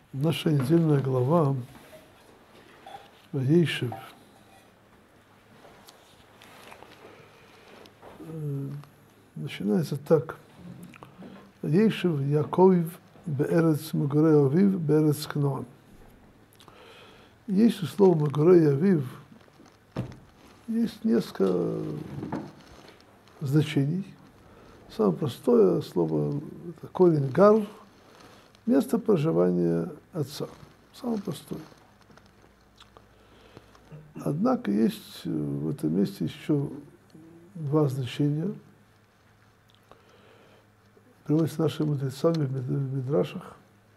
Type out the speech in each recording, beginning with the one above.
Наша недельная глава Ваейшев начинается так. Ваейшев Яковив беэрец Мегорей Авив беэрец Кнаан. Есть у слова Мегорей Авив, есть несколько значений. Самое простое слово – это корень гар, место проживания отца. Самое простое. Однако есть в этом месте еще два значения. Приводится нашими мудрецами в Мидрашах.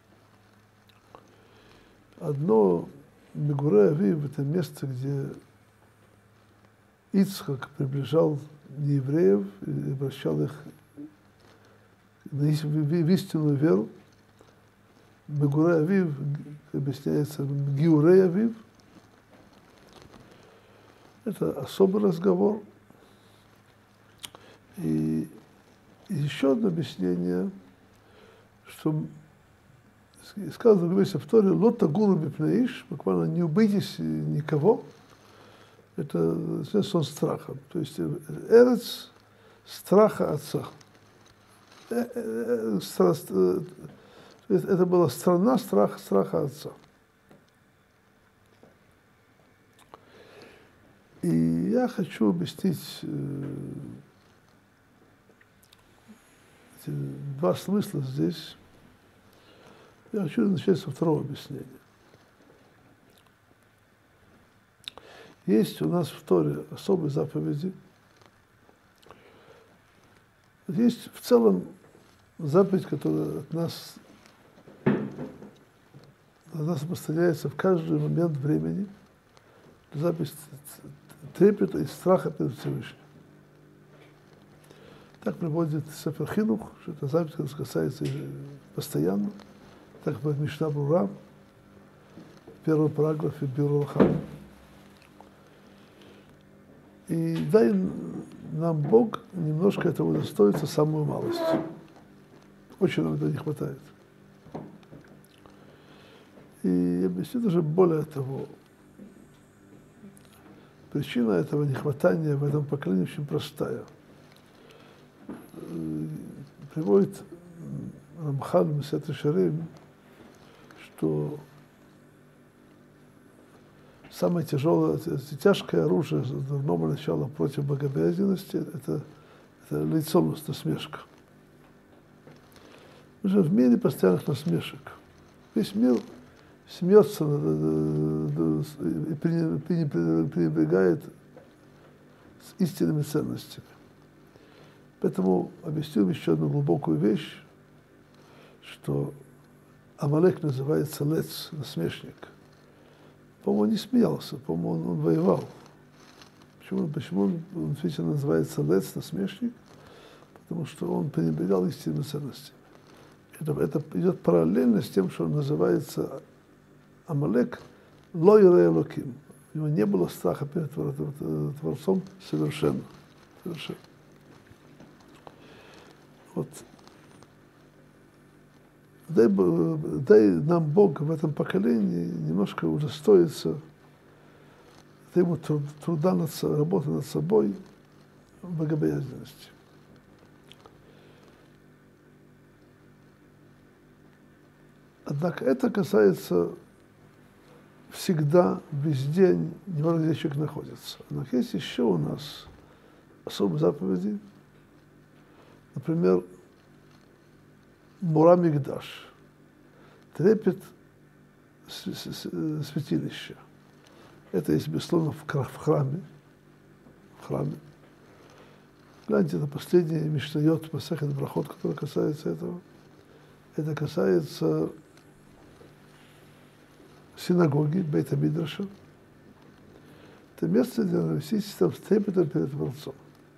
Одно Мегорей Авив – это место, где Ицхак приближал неевреев и обращал их в истинную веру. Мегорей Авив объясняется Гиурей Авив. Это особый разговор. И еще одно объяснение, что сказано в месте в Торе «Лот тагуру мипнеиш», буквально «не убойтесь никого». Это сон страха. То есть эрец страха отца. Это была страна страха отца. И я хочу объяснить эти два смысла здесь. Я хочу начать со второго объяснения. Есть у нас в Торе особые заповеди. Есть в целом заповедь, которая от нас распространяется в каждый момент времени. Заповедь трепета и страха перед Всевышним. Так приводит Сефер Хинух, что это заповедь, которая касается постоянно. Так приводит Мишна Брура, первый параграф и Бюро Лахам. И дай нам Бог немножко этого удостоиться, самую малость. Очень нам этого не хватает. И объясню даже более того. Причина этого нехватания в этом поколении очень простая. Приводит Рамхаль Месет Шарим, что самое тяжелое, тяжкое оружие с давного начала против богобоязненности – это лицемность, насмешка. Мы же в мире постоянных насмешек. Весь мир смеется и пренебрегает истинными ценностями. Поэтому объясню еще одну глубокую вещь, что Амалек называется лец, насмешник. По-моему, он не смеялся, по-моему, он воевал. Почему он действительно называется лец, насмешник? Потому что он пренебрегал истинными ценностями. Это идет параллельно с тем, что он называется Амалек ло йирей элоким. У него не было страха перед Творцом совершенно. Вот. Дай нам Бог в этом поколении немножко удостоиться ему труда работы над собой в богобоязненности. Однако это касается всегда, везде, неважно, где человек находится. Однако есть еще у нас особые заповеди. Например, Мура Мигдаш, трепет святилища. Это есть, безусловно, в храме. Гляньте, это последний Мишнайот, Масехет Брахот, который касается этого. Это касается синагоги, Бейта Мидраша. Это место, где носить там с трепетом перед Творцом.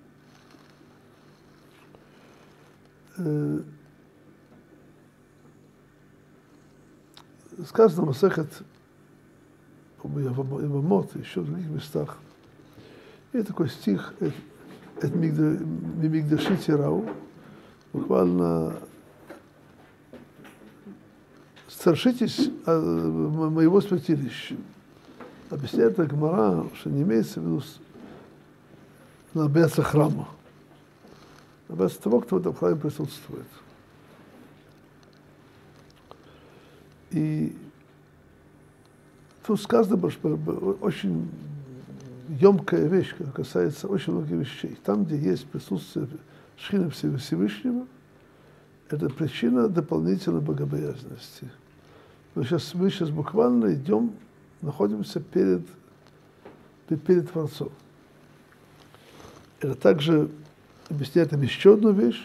Сказано в Масехет Евамот, еще в других местах. И такой стих «Эт мигдаши тирау», буквально страшитесь моего святилища. Объясняет Гемара, что не имеется в виду надо бояться храма. Надо бояться того, кто в этом храме присутствует. И тут сказано, что очень емкая вещь, которая касается очень многих вещей. Там, где есть присутствие Шхины Всевышнего, это причина дополнительной богобоязненности. Мы сейчас буквально идем, находимся перед Творцом. Это также объясняет нам еще одну вещь,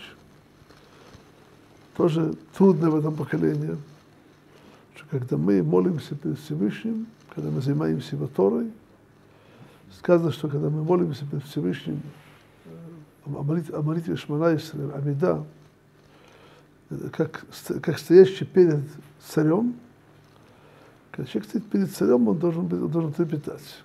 тоже трудная в этом поколении, что когда мы молимся перед Всевышним, когда мы занимаемся его Торой, сказано, что когда мы молимся перед Всевышним о молитве Шмона Исраэль, Амида, как стоящий перед царем, когда человек стоит перед царем, он должен трепетать.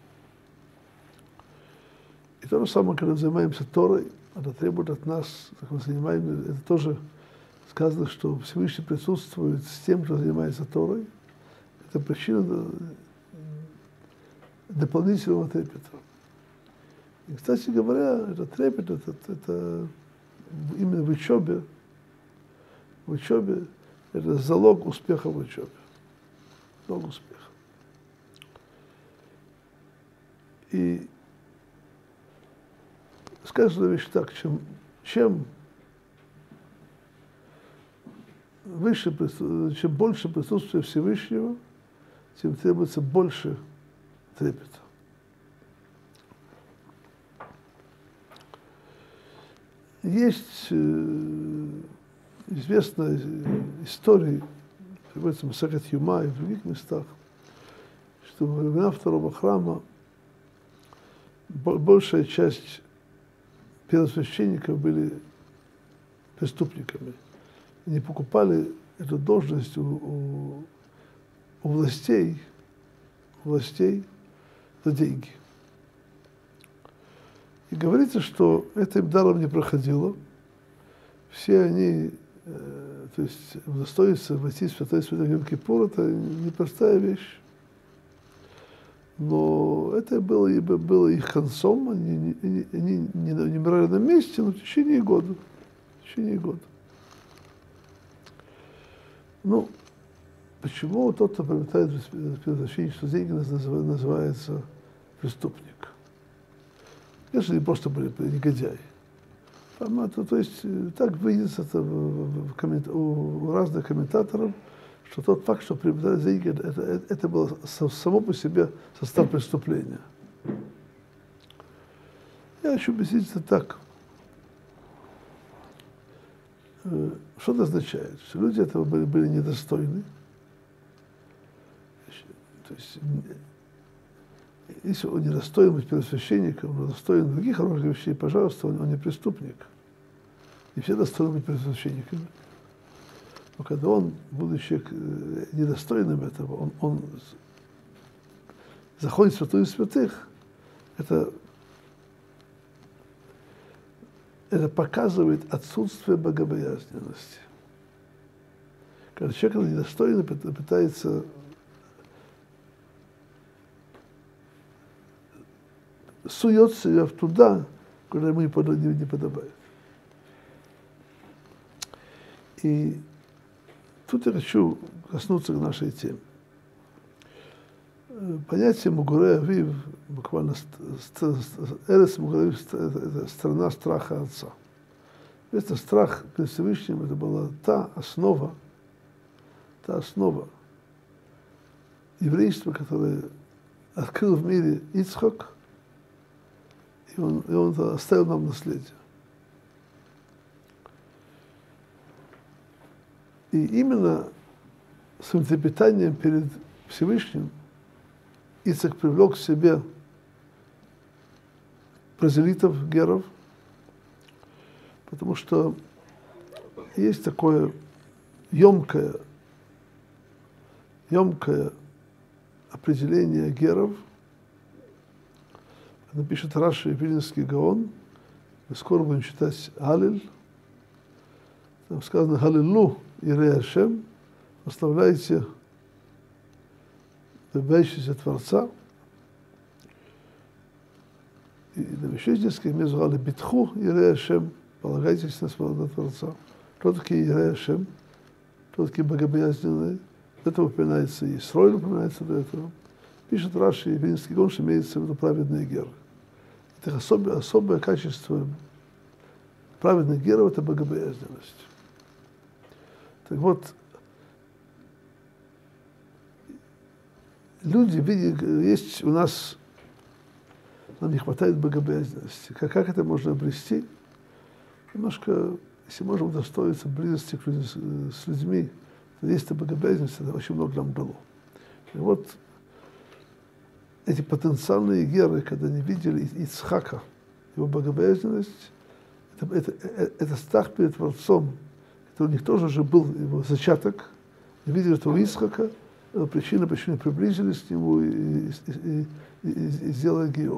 И то же самое, когда мы занимаемся Торой, это требует от нас, как мы занимаемся, это тоже сказано, что Всевышний присутствует с тем, кто занимается Торой. Это причина дополнительного трепета. И, кстати говоря, этот трепет, это именно в учебе это залог успеха в учебе. Залог успеха. И сказано вещь так, чем выше, чем больше присутствия Всевышнего, тем требуется больше трепета. Есть известная история, приводится в Масехет Юма и в других местах, что во времена второго храма большая часть первосвященников были преступниками. Они покупали эту должность у властей за деньги. И говорится, что это им даром не проходило. Все они, то есть удостоиться войти в святой Йом-Кипур, это непростая вещь. Но это было их концом, они не умирали на месте, но в течение года. Ну, почему тот, кто приобретает первосвященничество деньги, называется преступник? Конечно, они просто были негодяи. То есть так видится это у разных комментаторов, что тот факт, что приобретают деньги, это было само по себе состав преступления. Я хочу объяснить это так. Что это означает? Что люди этого были недостойны. То есть, если он не достоин быть первосвященником, но достоин других хороших вещей, пожалуйста, он не преступник. И все достойны быть первосвященниками. Но когда он, будучи недостойным этого, он заходит в святую святых, это показывает отсутствие богобоязненности. Когда человек недостойный пытается сует себя туда, куда ему не подобает. И тут я хочу коснуться к нашей теме. Понятие Мугурей Авив, буквально Эрец Мугурей Авив, это страна страха отца. Это страх перед Всевышним, это была та основа еврейства, которое открыл в мире Ицхак, и он оставил нам наследие. И именно своим трепетанием перед Всевышним Ицхак привлек к себе прозелитов, геров, потому что есть такое емкое определение геров. Это пишет Раши и Вильнюсский Гаон. Мы скоро будем читать Галиль. Там сказано «Галилу Ирей Ашем, прославляйте боящегося Творца. И на еще несколько мест звали Битху Ирей Ашем, полагайтесь на своего Творца. Кто такие Ирей Ашем? Кто такие богобоязненные? Это упоминается и Исроиль упоминается до этого. Пишет Раши и Вильнинский Гон, что имеется в виду праведные геры. Это особое качество праведных геров – это богобоязненность. Так вот, люди видят, есть у нас, нам не хватает богобоязненности. Как это можно обрести? Немножко, если можем удостоиться близости с людьми, то есть это богобоязненность, это очень много нам дало. И вот эти потенциальные геры, когда они видели Ицхака, его богобоязненность, это страх перед Творцом, который у них тоже же был его зачаток, и видели этого Ицхака, причина, почему приблизились к нему и сделали гиюр.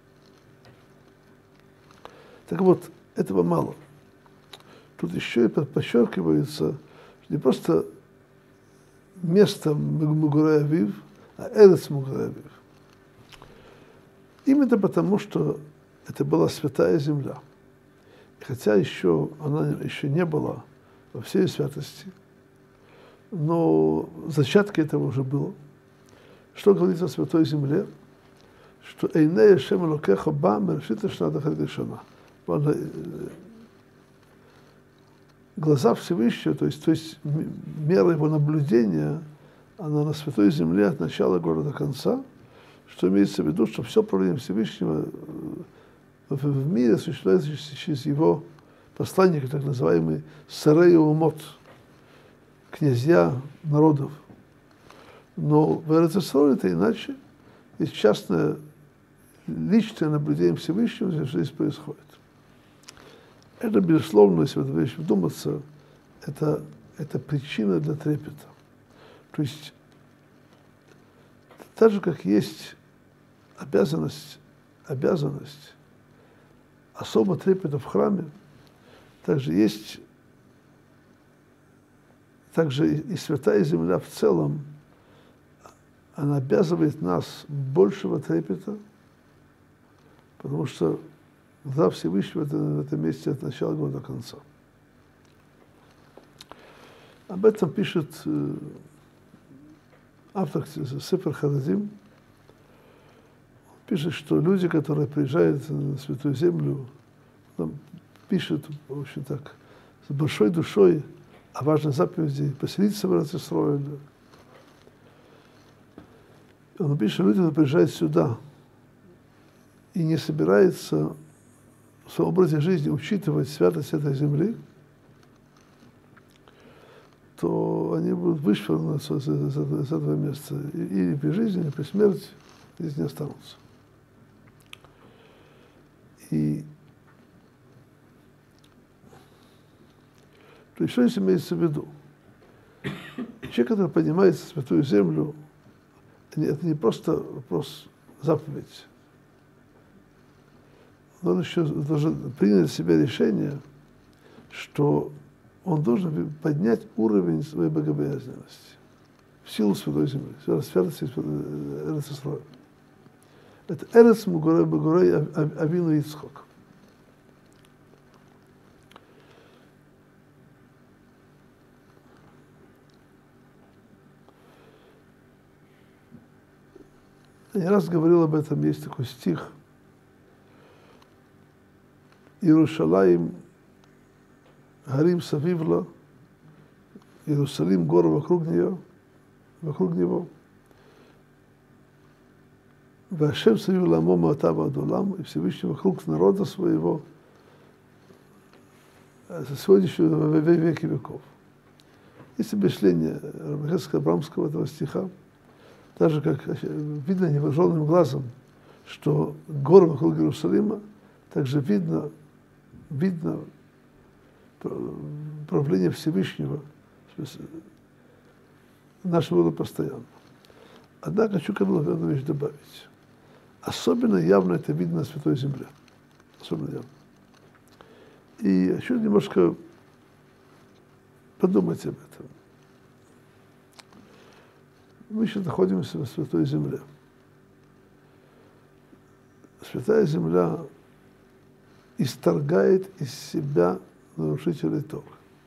Так вот, этого мало. Тут еще и подчеркивается, что не просто место Мегурей Авив, а Эрец Мегурей Авив. Именно потому, что это была святая земля. И хотя она еще не была во всей святости, но зачатки этого уже было. Что говорится о святой земле? Что «Эйней Ашем Элокеха ба мерешит шана ахат ришона». Глаза Всевышнего, то есть мера его наблюдения, она на святой земле от начала города до конца, что имеется в виду, что все правление Всевышнего в мире существует через его посланника, так называемый Сарей Умот, князья народов. Но в Эрец-Исроэль это иначе. Есть частное, личное наблюдение Всевышнего, что здесь происходит. Это, безусловно, если в эту вещь вдуматься, это причина для трепета. То есть, так же, как есть обязанность особо трепета в храме, также есть и святая земля в целом, она обязывает нас большего трепета, потому что глаза Всевышнего в этом месте от начала года до конца. Об этом пишет автор Сефер Харадим. Пишет, что люди, которые приезжают на Святую Землю, пишет очень так, с большой душой о важной заповеди поселиться в Эрец-Исроэль. Он пишет, что люди, которые приезжают сюда и не собираются в своем образе жизни учитывать святость этой земли, то они будут вышвырнуты из этого места. Или при жизни, или при смерти здесь не останутся. И то есть, что здесь имеется в виду? Человек, который поднимает святую землю, это не просто вопрос заповедь. Он еще должен принять в себе решение, что он должен поднять уровень своей богобоязненности в силу святой земли, святости Эрец-Исроэль. Это Эрец Мегурей Авину Ицхак. Я не раз говорил об этом, есть такой стих. Иерушалаим Гарим Савивла, Иерусалим, горы вокруг него. Вашем Савивла Мома Атава Адулам, и Всевышний вокруг народа своего, сегодняшнего во веки веков. Есть объяснение Рабхецкого-Абрамского этого стиха, так же, как видно невооруженным глазом, что горы вокруг Иерусалима, также видно правление Всевышнего нашего постоянно. Однако хочу одну вещь добавить. Особенно явно это видно на Святой Земле. Особенно явно. И хочу немножко подумать об этом. Мы сейчас находимся на Святой Земле. Святая Земля исторгает из себя нарушителей Торы.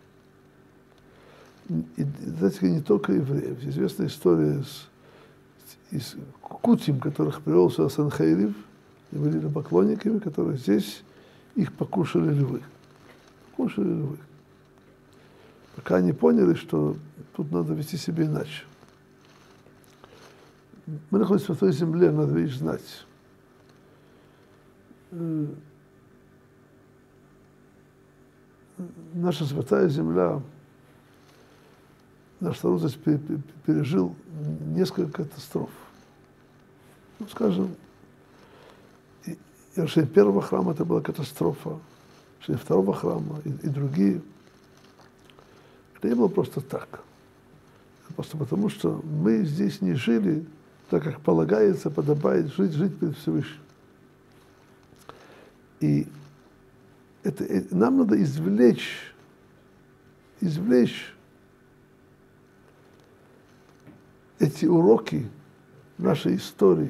И это не только евреев. Известная история из Кутим, которых привел сюда Санхейрив, и были поклонниками, которые здесь их покушали львы. Покушали львы. Пока они поняли, что тут надо вести себя иначе. Мы находимся в той земле, надо вещь знать. Наша святая земля, наш народ здесь пережил несколько катастроф. Ну, скажем, и решение первого храма это была катастрофа, решение второго храма и другие. Это не было просто так. Просто потому, что мы здесь не жили так, как полагается, подобает жить перед Всевышним. И нам надо извлечь эти уроки нашей истории.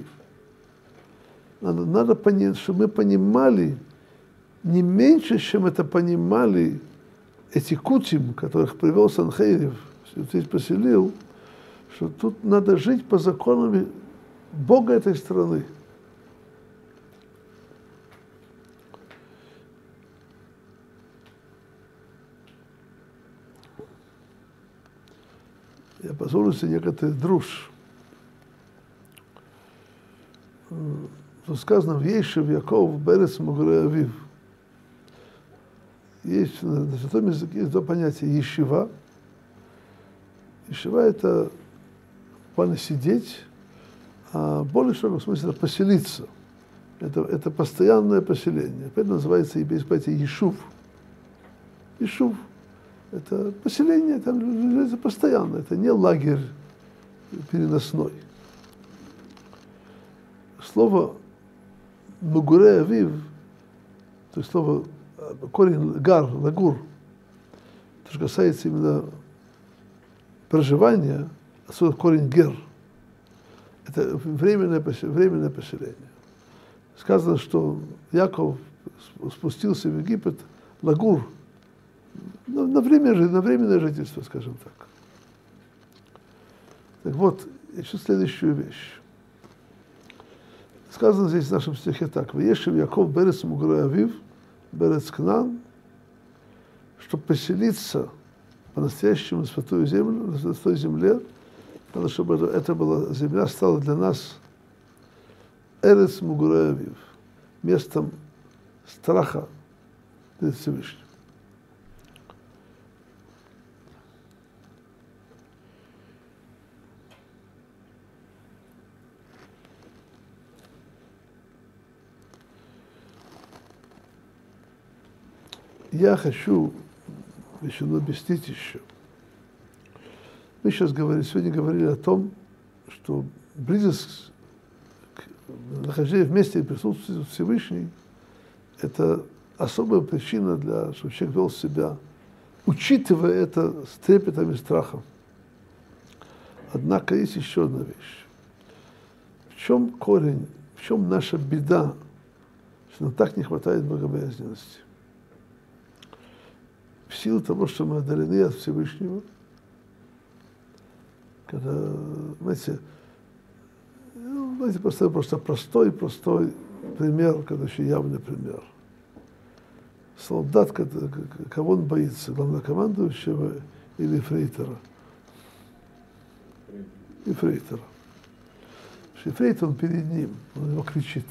Надо понять, что мы понимали не меньше, чем это понимали эти кутим, которых привел Санхейрив, здесь поселил, что тут надо жить по законам Бога этой страны. Я позволю себе некоторый друж. Тут сказано в Ейшев Яков Берец Мугре Авив. Есть на святом языке есть два понятия ешива. Ешива это буквально сидеть, а более широком смысле это поселиться. Это постоянное поселение. Это называется понятие ешув. Ешув. Это поселение, там это постоянно, это не лагерь переносной. Слово «мугуре авив», то есть слово, корень «гар», «лагур», то, что касается именно проживания, отсюда корень «гер». Это временное поселение. Сказано, что Яков спустился в Египет «лагур», на временное жительство, скажем так. Так вот, еще следующую вещь. Сказано здесь в нашем стихе так: «Ваешев Яков берец Мугре Авив, берец Кнан», чтобы поселиться по-настоящему на святую землю, на святой земле, надо, чтобы эта была, земля стала для нас эрец Мугре Авив, местом страха перед Всевышним. Я хочу еще объяснить еще. Мы сейчас сегодня говорили о том, что близость к нахождению вместе и присутствию Всевышней – это особая причина, чтобы человек вел себя, учитывая это с трепетом и страхом. Однако есть еще одна вещь. В чем корень, в чем наша беда, что нам так не хватает богобоязненности? В силу того, что мы отдалены от Всевышнего, когда, знаете, просто простой пример, когда еще явный пример. Солдат, кого он боится, главнокомандующего или ефрейтора? Ефрейтора. Ефрейтор, он перед ним, он его кричит.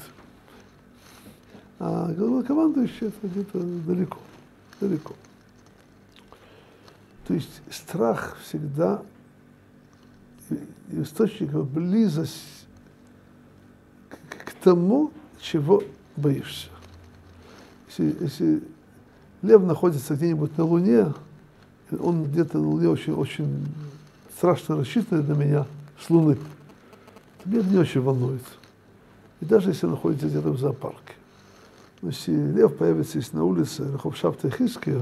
А главнокомандующий это где-то далеко. То есть страх всегда источник близость к тому, чего боишься. Если лев находится где-нибудь на Луне, он где-то на Луне очень страшно рассчитывает на меня с Луны, меня не очень волнует. И даже если он находится где-то в зоопарке. Но если лев появится здесь на улице, на Шабта Хиския,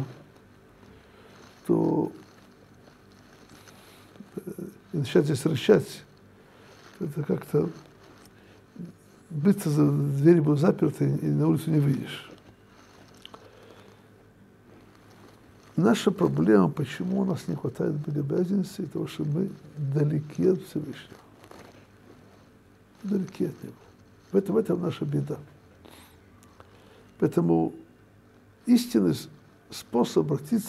то и начать здесь рычать, это как-то быстро двери будут заперты, и на улицу не выйдешь. Наша проблема, почему у нас не хватает богобоязненности, потому что мы далеки от Всевышнего. Далеки от Него. В этом наша беда. Поэтому истинный способ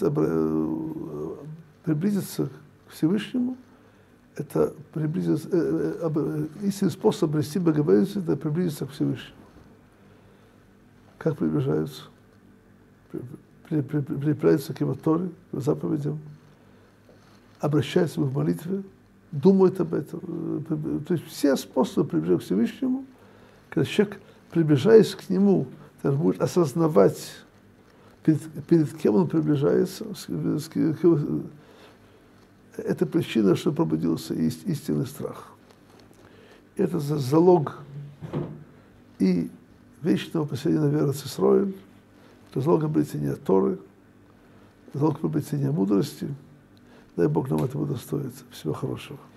приблизиться к Всевышнему, это истинный способ обрести богобоязненность, это приблизиться к Всевышнему. Как приближаются? Приправляются к Его Торе, к заповедям, обращаются в молитве, думают об этом. То есть все способы приближения к Всевышнему, когда человек, приближаясь к Нему, будет осознавать, перед кем он приближается, это причина, что пробудился истинный страх. Это залог и вечного поселения веры в Исраиль, это залог обретения Торы, залог обретения мудрости. Дай Бог нам этого удостоиться. Всего хорошего.